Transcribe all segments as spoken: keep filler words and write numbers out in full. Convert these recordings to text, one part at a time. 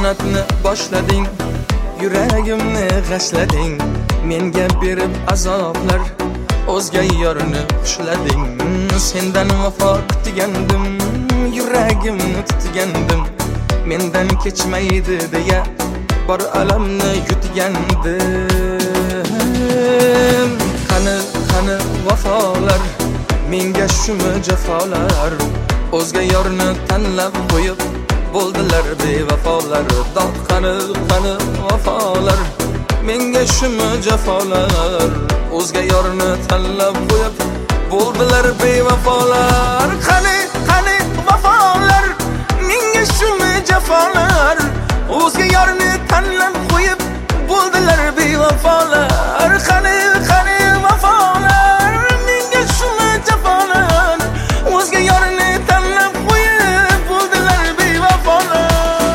xiyonatni boshlading, yuragimni g'ashlading, menga berib azoblar, o'zga yorni xushlading. Sendan vafo kutgandim, yuragimni tutgandim, mendan kechmaydi deya bor alamni yutgandim. Qani qani vafolar, menga shumi jafolar, o'zga yorni tanlab qo'yib bo'ldilar bevafolar. Doq qani qani vafolar, menga shumi jafolar, o'zga yorni tanlab qo'yib bo'ldilar bevafolar. Qani qani vafolar, menga shumi jafolar, o'zga yorni tanlab qo'yib bo'ldilar bevafolar. Qani qani vafolar, menga shumi jafolar, o'zga yorni tanlab qo'yib bo'ldilar bevafolar.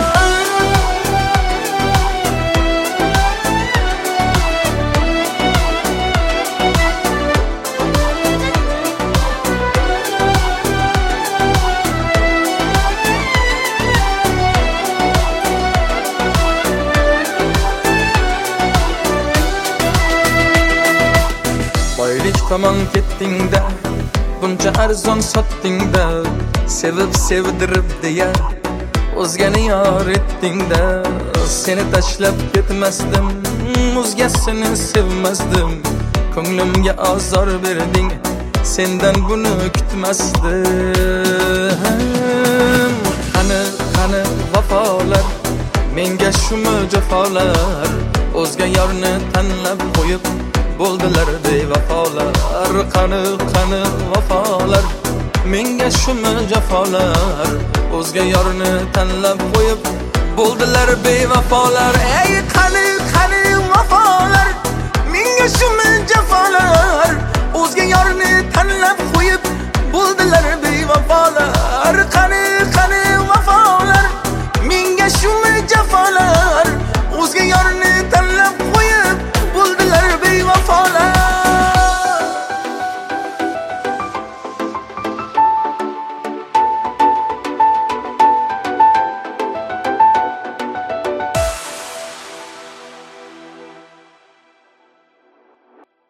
Boylik tomon ketdingda, buncha arzon sotdingda, sevib sevdirib deya o'zgani yor etdingda. Seni tashlab ketmasdim, o'zgasini sevmasdim, ko'nglimga azor berding, sendan buni kutmasdim. Qani qani vafolar, menga shumi jafolar, o'zga yorni tanlab qo'yib bo'ldilar bevafolar. Qani qani vafolar, menga shumi jafolar, o'zga yorni tanlab qo'yib bo'ldilar bevafolar. Ey qani